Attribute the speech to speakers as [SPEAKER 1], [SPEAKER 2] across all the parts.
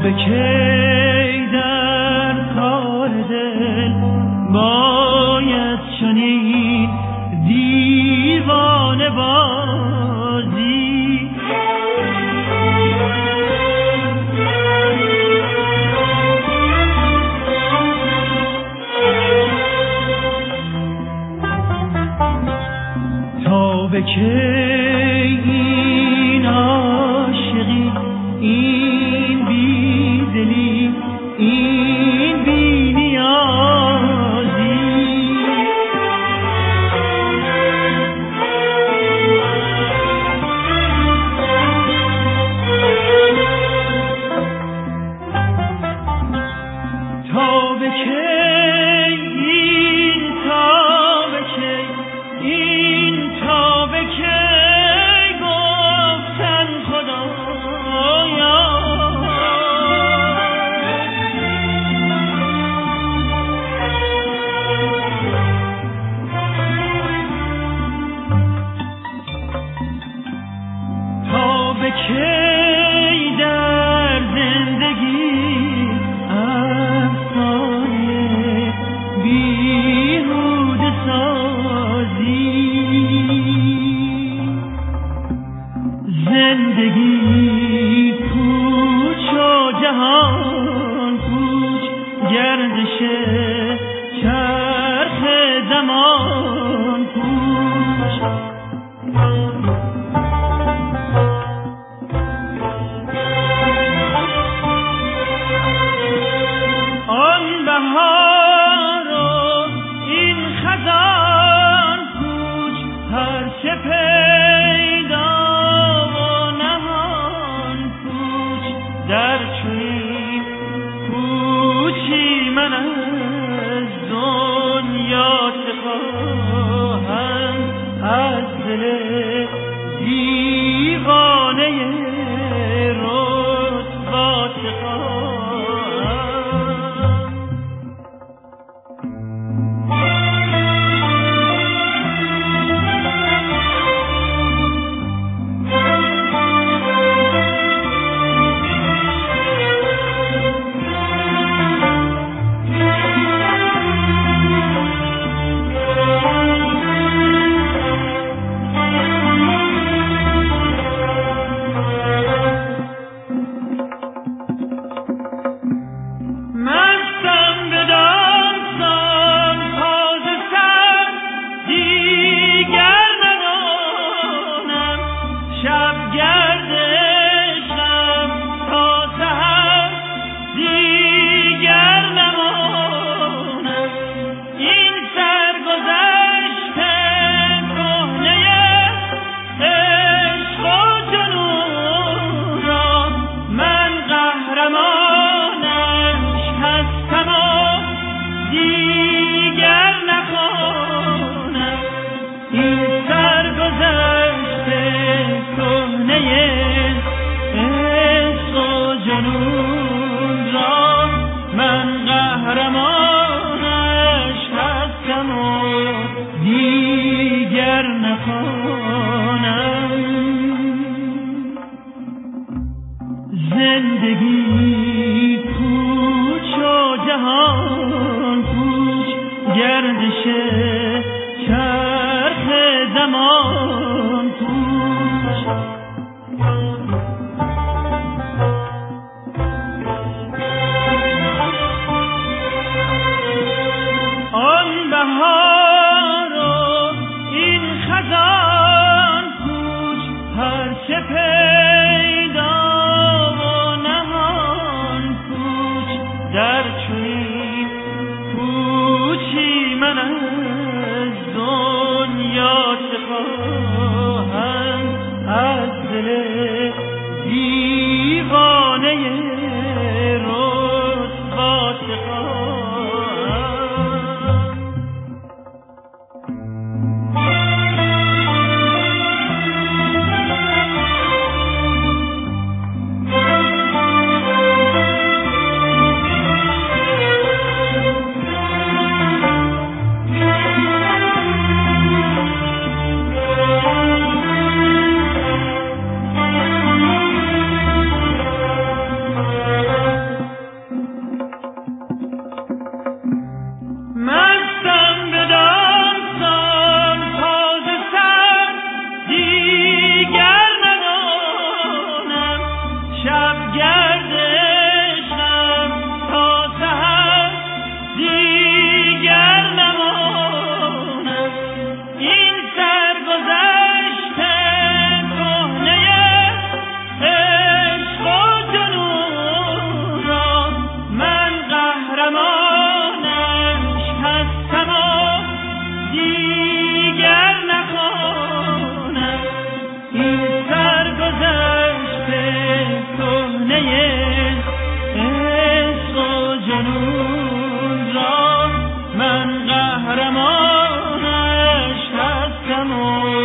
[SPEAKER 1] کی در کار دل باید چنین دیوانه بازی؟ تا به کی این عاشقی، این بیدلی، این بینیازی؟ تا به کی این، تا به کی این، تا به کی گفتن خدایا تا به کی در زندگی افسانه بیهوده سازی؟ زندگی کوچ و جهان کوچ، گردش چرخ زمان کوچ. آن بهار و این خزان کوچ، هر چه پیدا و نهان کوچ. در چنین کوچی من از دنیا چه خواهم؟ از دل دیوانه رسوا چه خواهم؟ مستم به داستان تازه سر، دیگر ندانم شب گردشم تا سحر، دیگر نمانم این سرگذشت کهنه عشق و جنون را. من قهرمانش هستم و دیگر نخوانم این سرگذشت کهنه عشق و جنون را. من قهرمانش هستم و دیگر نخوانم. زندگی کوچ و جهان کوچ، گردش چرخ زمان کوچ. آن بهار و این خزان کوچ، هر چه پیدا و نهان کوچ. در چنین کوچی من از دنیا چه خواهم؟ از دل دیوانه رسوا چه خواهم؟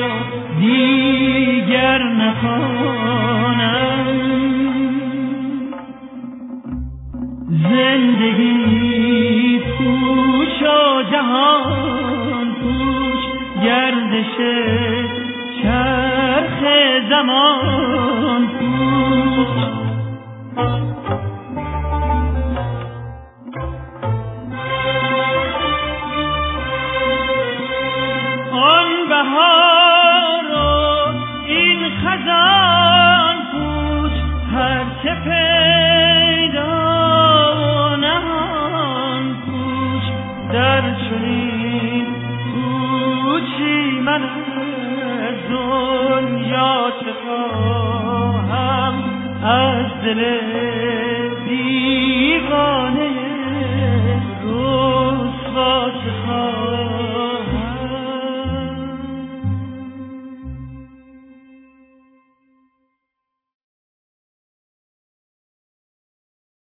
[SPEAKER 1] دیگر نخوانم. زندگی پوش و جهان پوش، گردش چرخ زمان پوش. آن بهار و این خزان پوش، هر چه پیدا نهان پوش. در چنین پوچی من از دنیا چه خواهم، از دل بیگانه